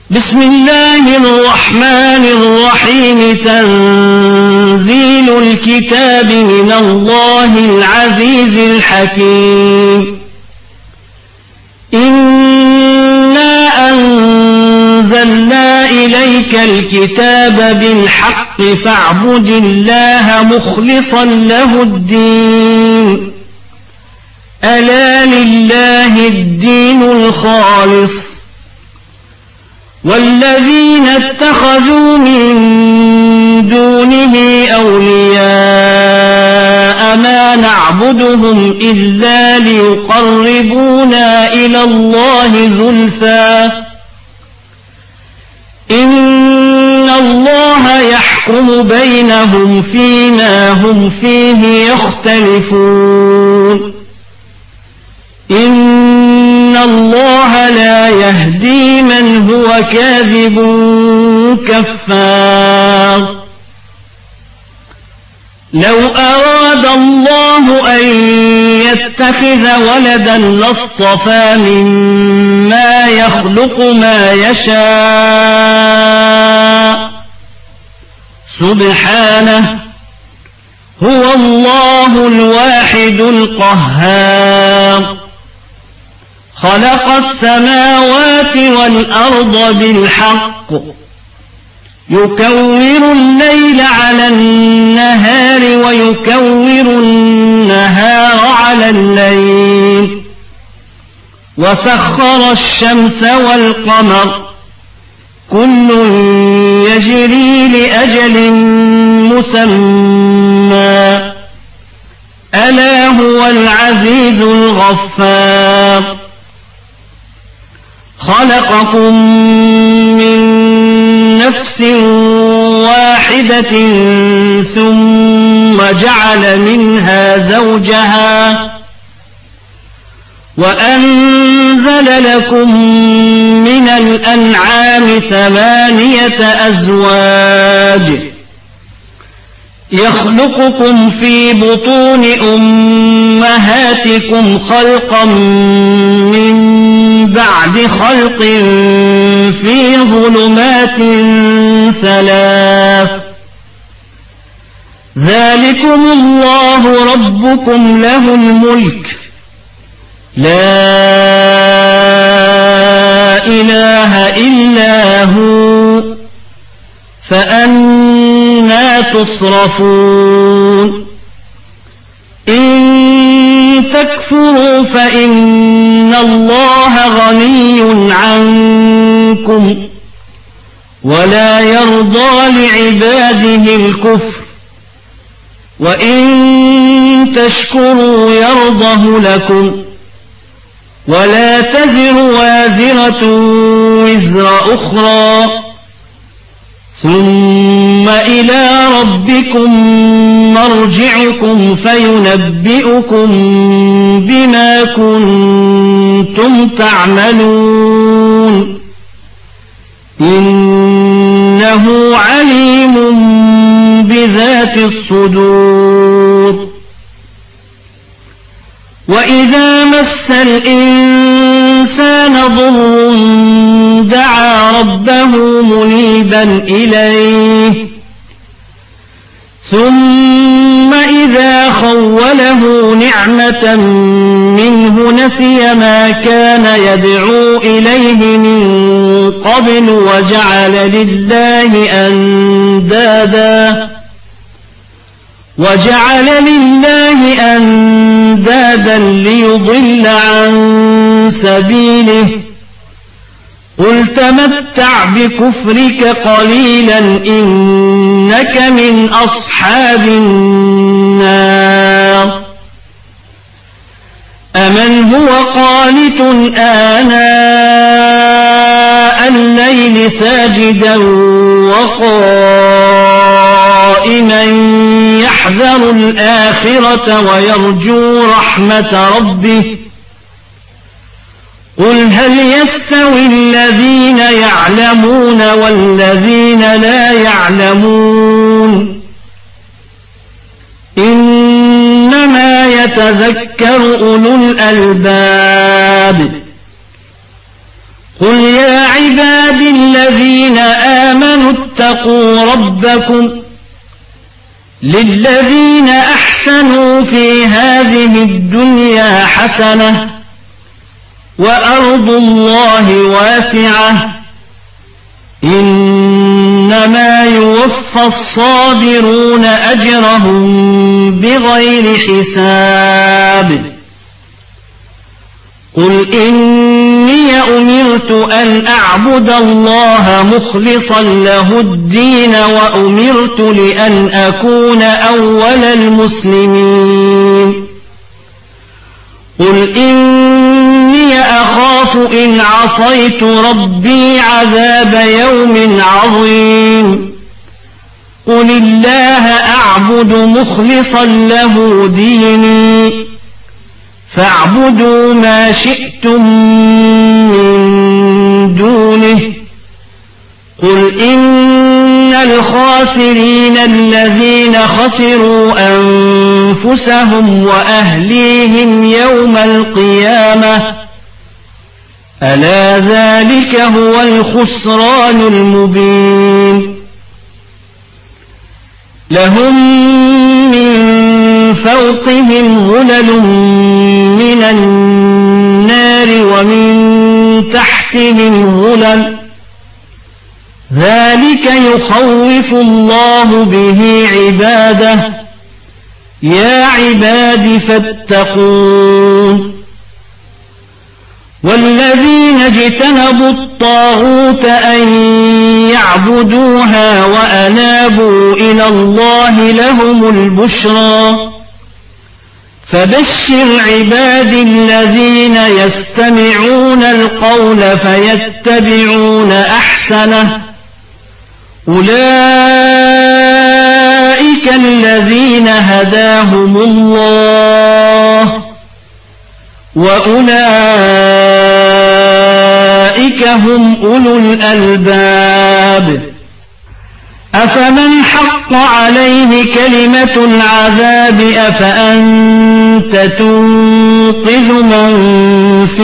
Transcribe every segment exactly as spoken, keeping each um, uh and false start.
بسم الله الرحمن الرحيم. تنزيل الكتاب من الله العزيز الحكيم. إنا أنزلنا إليك الكتاب بالحق فاعبد الله مخلصا له الدين. ألا لله الدين الخالص. والذين اتخذوا من دونه أولياء ما نعبدهم إلا ليقربونا إلى الله زلفى إن الله يحكم بينهم فيما هم فيه يختلفون. إن الله لا يهدي من هو كاذب كفار. لو أراد الله أن يتخذ ولدا لاصطفى مما يخلق ما يشاء سبحانه هو الله الواحد القهار. خلق السماوات والأرض بالحق يكور الليل على النهار ويكور النهار على الليل وسخر الشمس والقمر كل يجري لأجل مسمى ألا هو العزيز الغفار. خلقكم من نفس واحدة ثم جعل منها زوجها وأنزل لكم من الأنعام ثمانية أزواج يخلقكم في بطون أمهاتكم خلقا من بعد خلق في ظلمات ثلاث ذلكم الله ربكم له الملك لا إله إلا هو فأنى تصرفون. إن تكفروا فإن الله غني عنكم ولا يرضى لعباده الكفر وإن تشكروا يرضه لكم ولا تزر وازرة وزر أخرى ثم إلى ربكم مرجعكم فينبئكم بما كنتم تعملون إنه عليم بذات الصدور. وإذا مس الإنسان ضر دعا ربه منيبا إليه ثم إذا خوله نعمة منه نسي ما كان يدعو إليه من قبل وجعل لله أندادا وجعل لله أندادا ليضل عن سبيله قل تمتع بكفرك قليلا إنك من أصحاب النار. أمن هو قانت آناء الليل ساجدا وقائما يحذر الآخرة ويرجو رحمة ربه قل هل يستوي الذين يعلمون والذين لا يعلمون إنما يتذكر أولو الألباب. قل يا عبادي عبادي الذين آمنوا اتقوا ربكم للذين أحسنوا في هذه الدنيا حسنة وأرض الله واسعة إنما يوفى الصابرون أجرهم بغير حساب قل إني أمرت أن أعبد الله مخلصا له الدين وأمرت لأن أكون أول المسلمين قل إني أخاف إن عصيت ربي عذاب يوم عظيم قل الله أعبد مخلصا له ديني فاعبدوا ما شئتم من دونه قل إن الخاسرين الذين خسروا أنفسهم وأهليهم يوم القيامة ألا ذلك هو الخسران المبين لهم من فوقهم ظلل من النار ومن تحتهم ظلل ذلك يخوف الله به عباده يا عباد فاتقون والذين اجتنبوا الطاغوت أن يعبدوها وأنابوا إلى الله لهم البشرى فبشر عبادي الذين يستمعون القول فيتبعون أحسنه أولئك الذين هداهم الله وأولئك هم أولو الألباب أفمن حق عليه كلمة العذاب أفأنت تنقذ من في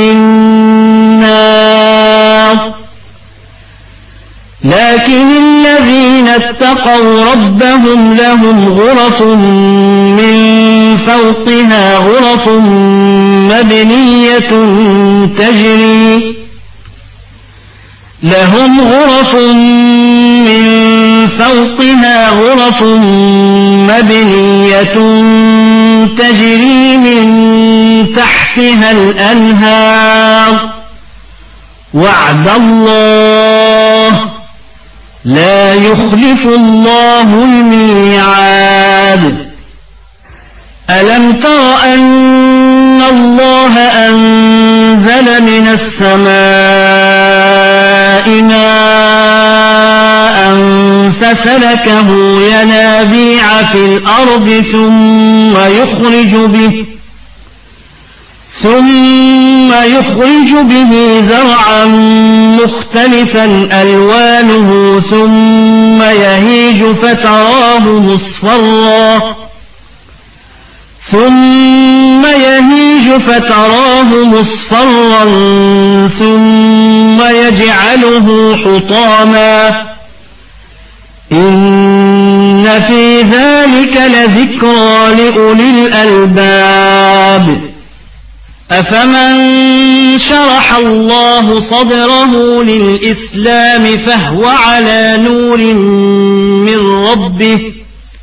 النار لكن الذين اتقوا ربهم لهم غرف من فوقها غرف مبنية تجري لهم غرف من فوقها غرف مبنية تجري من تحتها الأنهار وعد الله لا يخلف الله الميعاد ألم تر أن الله أنزل من السماء ماء فسلكه ينابيع في الأرض ثم يخرج به ثم يخرج به زرعا مختلفا ألوانه ثم يهيج فتراه مصفرا ثم يهيج فتراه مصفرا ثم يجعله حطاما إن في ذلك لذكرى لأولي الألباب أفمن شرح الله صدره للإسلام فهو على نور من ربه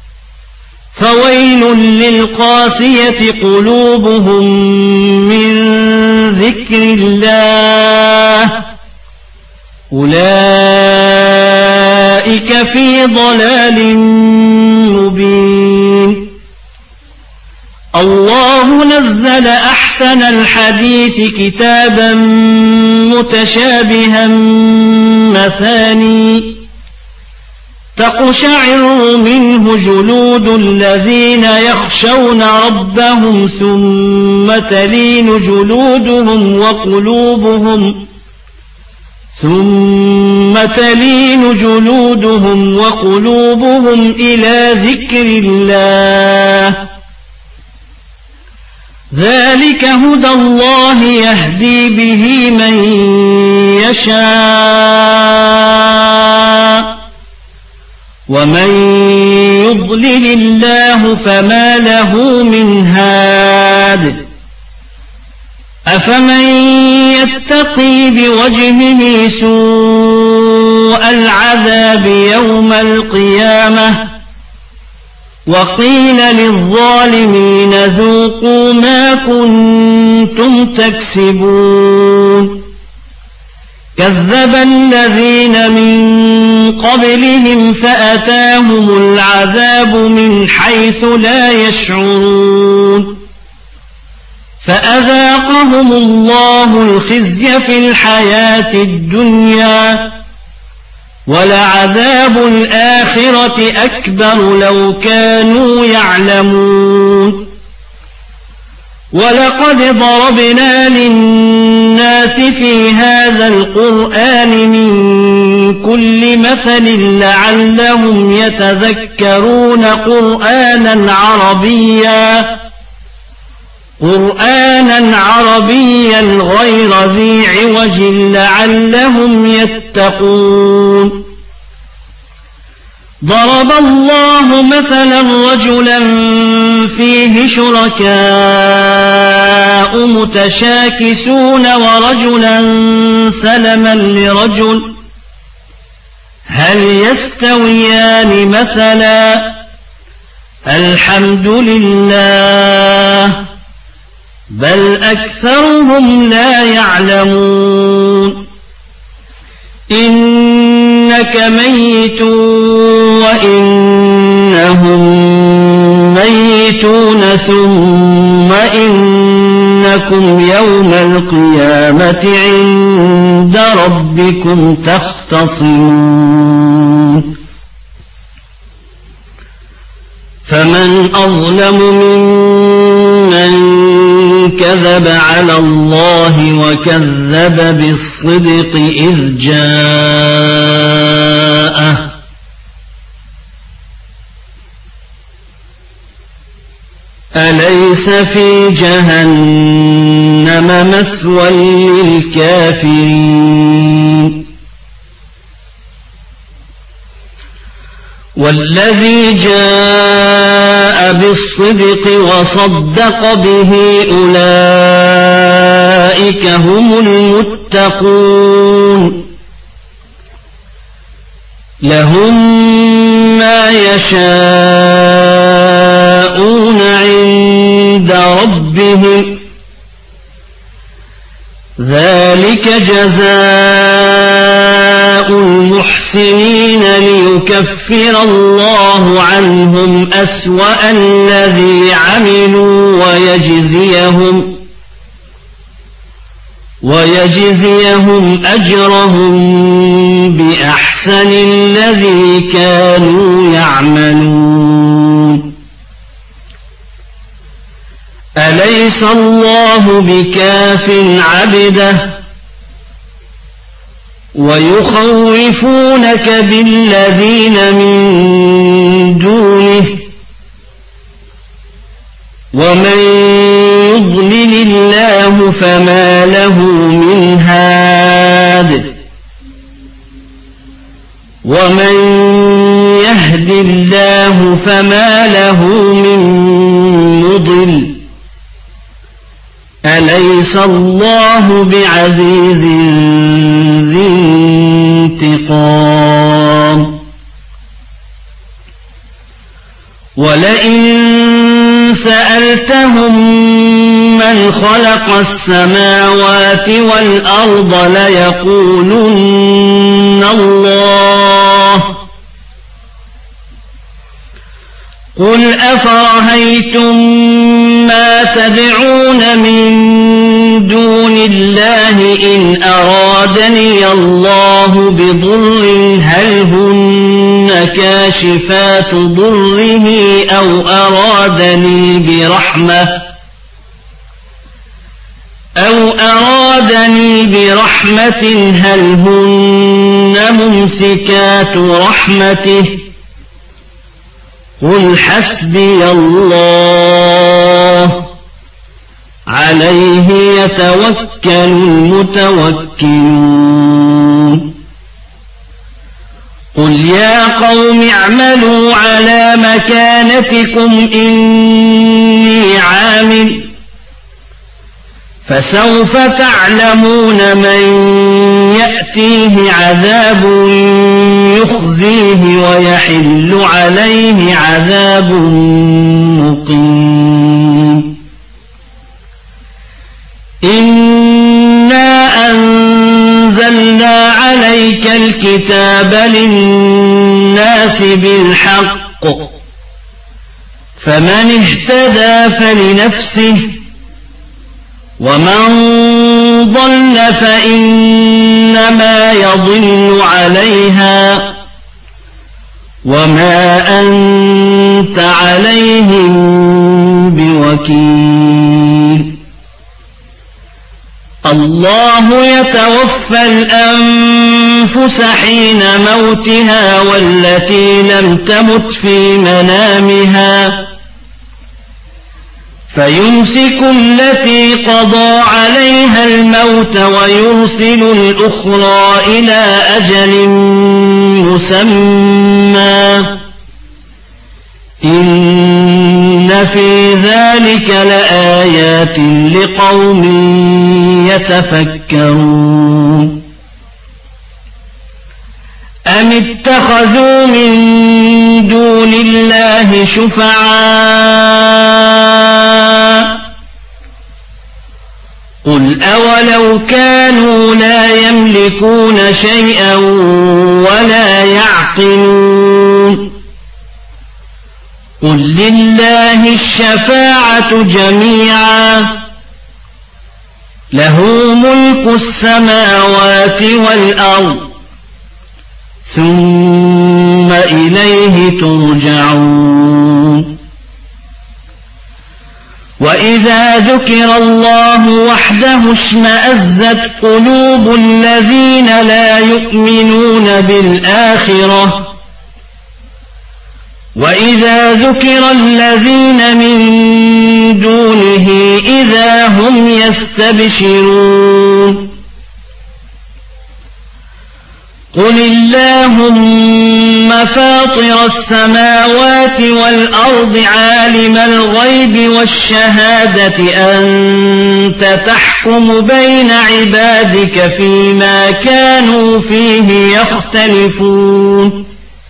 فويل للقاسية قلوبهم من ذكر الله أولئك في ضلال مبين الله نزل أحسن الحديث كتابا متشابها مثاني تقشعر منه جلود الذين يخشون ربهم ثم تلين جلودهم وقلوبهم ثم تلين جلودهم وقلوبهم إلى ذكر الله ذلك هدى الله يهدي به من يشاء ومن يضلل الله فما له من هاد أفمن يتقي بوجهه سوء العذاب يوم القيامة وقيل للظالمين ذوقوا ما كنتم تكسبون كذب الذين من قبلهم فأتاهم العذاب من حيث لا يشعرون فأذاقهم الله الخزي في الحياة الدنيا ولعذاب الآخرة أكبر لو كانوا يعلمون ولقد ضربنا للناس في هذا القرآن من كل مثل لعلهم يتذكرون قرآنا عربيا قرآنا عربيا غير ذي عوج لعلهم يتقون ضرب الله مثلا رجلا فيه شركاء متشاكسون ورجلا سلما لرجل هل يستويان مثلا الحمد لله بل أكثرهم لا يعلمون إنك ميت وإنهم ميتون ثم إنكم يوم القيامة عند ربكم تختصمون فمن أظلم ممن كذب على الله وكذب بالصدق إذ جاءه أليس في جهنم مثوى للكافرين والذي جاء بالصدق وصدق به أولئك هم المتقون لهم ما يشاءون عند ربهم ذلك جزاء المحسنين ليكفر الله عنهم أسوأ الذي عملوا ويجزيهم ويجزيهم أجرهم بأحسن الذي كانوا يعملون أليس الله بكاف عبده ويخوفونك بالذين من دونه ومن يضلل الله فما له من هاد ومن يهد الله فما له من مضل أليس الله بعزيز ذي انتقام ولئن سألتهم من خلق السماوات والأرض ليقولن الله قل أفرأيتم ما تدعون من دون الله إن أرادني الله بضر هل هن كاشفات ضره أو أرادني برحمة أو أرادني برحمة هل هن ممسكات رحمته قل حسبي الله عليه يتوكل المتوكلون قل قل يا قوم اعملوا على مكانتكم إني عامل فسوف تعلمون من يأتيه عذاب يخزيه ويحل عليه عذاب مقيم إنا أنزلنا عليك الكتاب للناس بالحق فمن اهتدى فلنفسه ومن ضل فإنما يضل عليها وما أنت عليهم بوكيل الله يتوفى الأنفس حين موتها والتي لم تمت في منامها فيمسك التي قضى عليها الموت ويرسل الأخرى إلى أجل مسمى إن في ذلك لآيات لقوم يتفكرون أم اتخذوا من دون الله شفعاء قل أولو كانوا لا يملكون شيئا ولا يعقلون قل لله الشفاعة جميعا له ملك السماوات والأرض ثم إليه ترجعون وإذا ذكر الله وحده اشمأزت قلوب الذين لا يؤمنون بالآخرة وإذا ذكر الذين من دونه إذا هم يستبشرون قل اللهم فاطر السماوات والأرض عالم الغيب والشهادة أنت تحكم بين عبادك فيما كانوا فيه يختلفون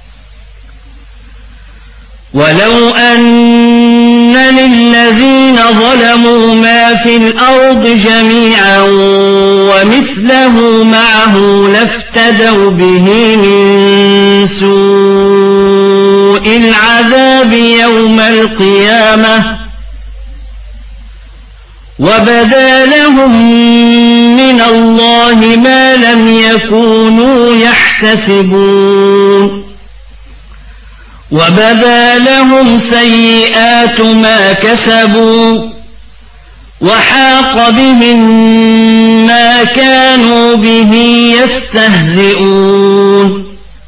ولو أن للذين ظلموا ما في الأرض جميعا ومثله معه لافتدوا به من سوء العذاب يوم القيامة وبدا لهم من الله ما لم يكونوا يحتسبون وبدا لهم سيئات ما كسبوا وحاق بهم ما كانوا به يستهزئون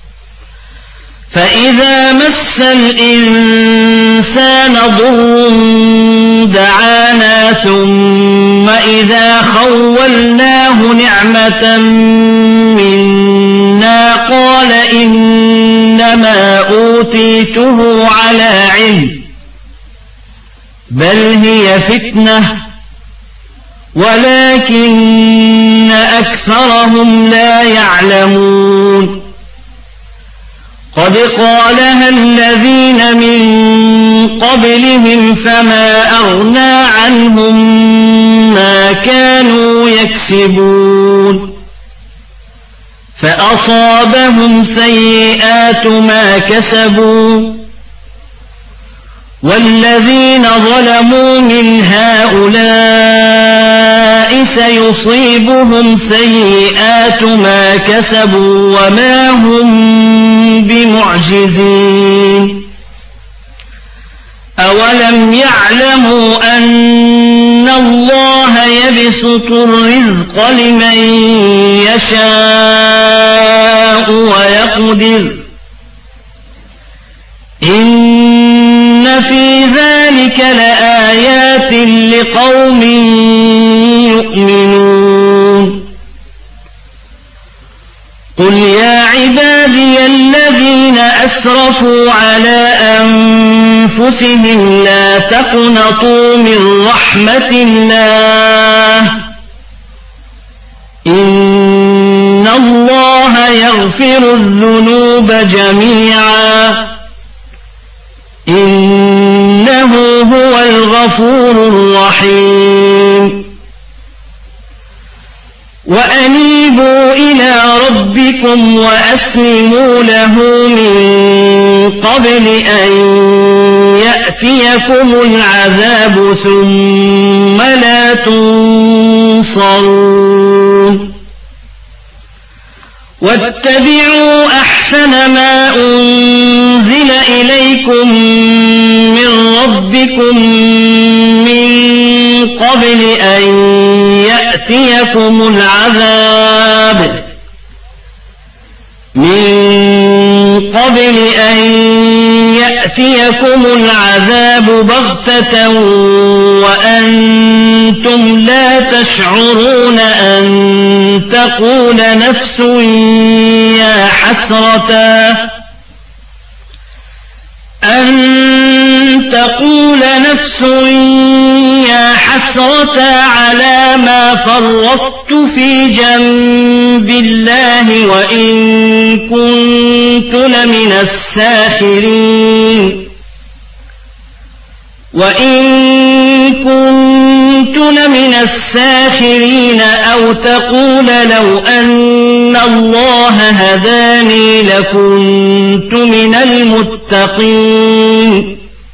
فإذا مس الإنسان ضر دعانا ثم إذا خولناه نعمة منا قال إنما أوتيته على علم بل هي فتنة ولكن أكثرهم لا يعلمون قد قالها الذين من قبلهم فما أغنى عنهم ما كانوا يكسبون فأصابهم سيئات ما كسبوا والذين ظلموا من هؤلاء سيصيبهم سيئات ما كسبوا وما هم بمعجزين أولم يعلموا أن الله يبسط الرزق لمن يشاء ويقدر إن في ذلك لآيات لقوم يؤمنون قل يا عبادي الذين أسرفوا على أنفسهم لا تقنطوا من رحمة الله إن الله يغفر الذنوب جميعا إنه هو الغفور الرحيم وأنيبوا إلى ربكم وأسلموا له من قبل أن يأتيكم العذاب ثم لا تنصرون واتبعوا أحسن ما أنزل إليكم من ربكم من قبل أن يأتيكم العذاب من قبل أن يأتيكم العذاب بغتة وأنتم لا تشعرون أن تقول نفس يا حسرة أن تقول نفس يا حسرة على ما فرطت في جنب الله وإن كنت لمن الساخرين وإن كنت لمن الساخرين أو تقول لو أن الله هداني لكنت من المتقين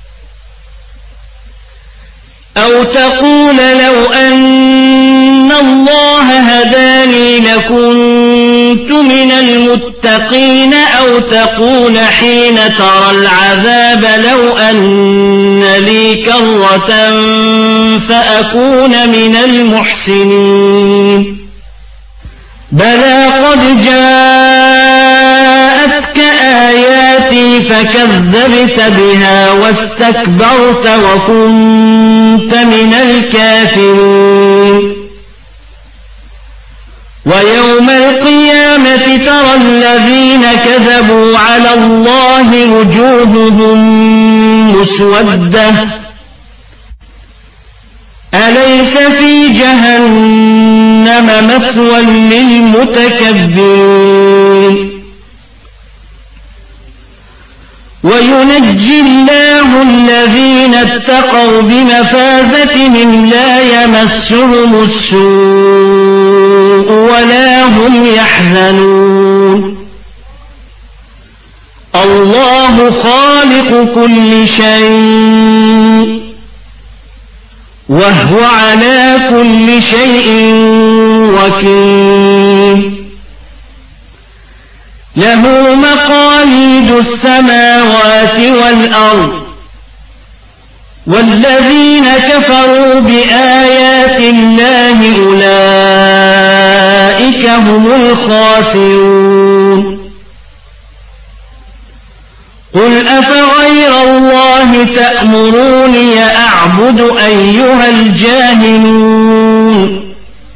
أو تقول لو أن الله هداني لكنت من المتقين أو تقول حين ترى العذاب لو أن لي كرة فأكون من المحسنين بلى قد جاءتك آياتي فكذبت بها واستكبرت وكنت من الكافرين ويوم القيامة ترى الذين كذبوا على الله وجوههم مسودة أليس في جهنم مثوى للمتكبرين وينجي الله الذين اتقوا بمفازتهم لا يمسهم السوء ولا هم يحزنون الله خالق كل شيء وهو على كل شيء وكيل له مقاليد السماوات والأرض والذين كفروا بآيات الله أولئك هم الخاسرون قل أفغير الله تأمروني أعبد أيها الجاهلون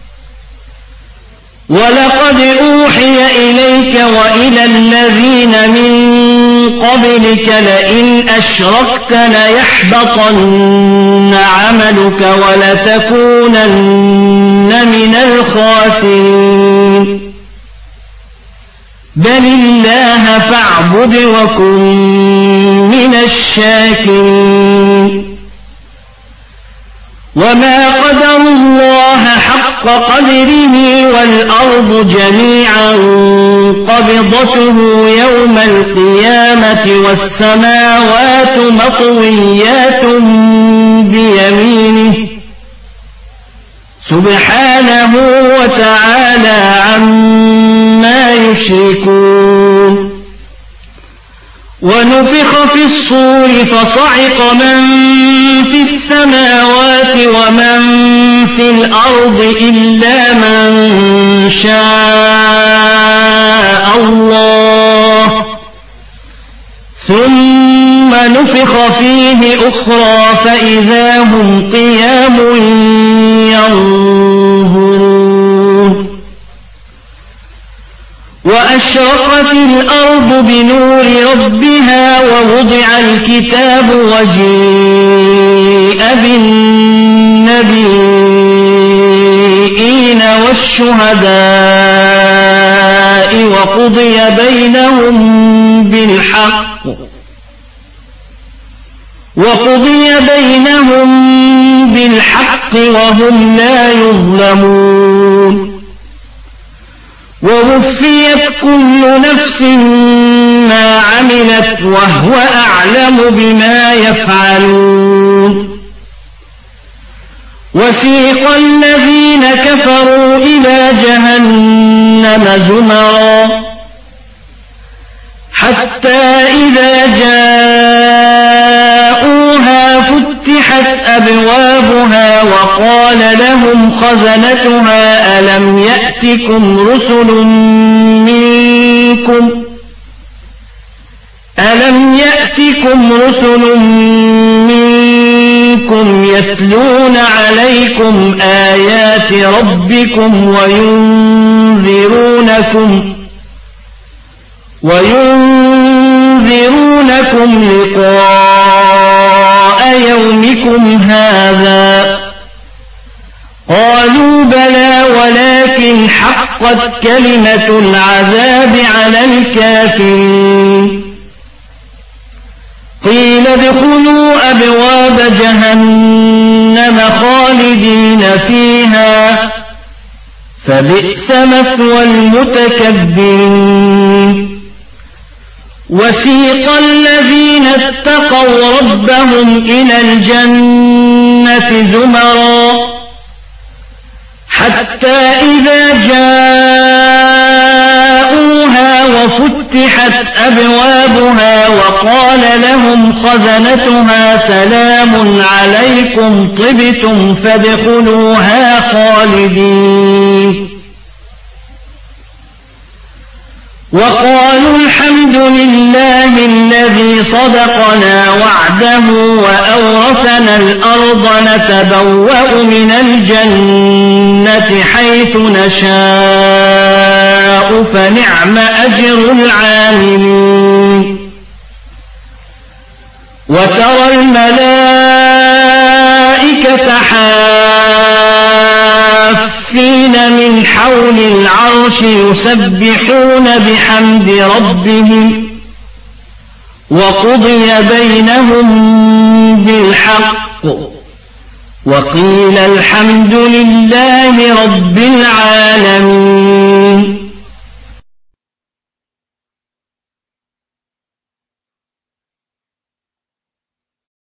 ولقد أوحي إليك وإلى الذين من قبلك لئن أشركت ليحبطن عملك ولتكونن من الخاسرين بل الله فاعبد وكن من الشاكرين وما قدر الله حق قدره والأرض جميعا قبضته يوم القيامة والسماوات مطويات بيمينه سبحانه وتعالى عما يشركون ونفخ في الصور فصعق من في السماوات ومن في الأرض إلا من شاء الله ثم نفخ فيه أخرى فإذا هم قيام ينظرون وأشرقت الأرض بنور ربها ووضع الكتاب وجيء بالنبيين والشهداء وقضي بينهم بالحق وقضي بينهم بالحق وهم لا يظلمون ووفيت كل نفس ما عملت وهو أعلم بما يفعلون وسيق الذين كفروا إلى جهنم زمرا حتى إذا جاءوها فتحت أبوابها وقال لهم خزنتها ألم يأتكم رسل منكم ألم يأتكم رسل منكم يتلون عليكم آيات ربكم وينذرونكم وينذرونكم لقاء يومكم هذا قالوا بلى ولكن حقت كلمة العذاب على الكافرين قيل ادخلوا أبواب جهنم خالدين فيها فبئس مثوى المتكبرين وسيق الذين اتقوا ربهم إلى الجنة زمرا حتى إذا جاءوها وفتحت أبوابها وقال لهم خزنتها سلام عليكم طبتم فادخلوها خالدين وقالوا الحمد لله الذي صدقنا وعده وأورثنا الأرض نتبوأ من الجنة حيث نشاء فنعم أجر العاملين وترى الملائكة حافين من حول العرش يسبحون بحمد ربهم وقضي بينهم بالحق وقيل الحمد لله رب العالمين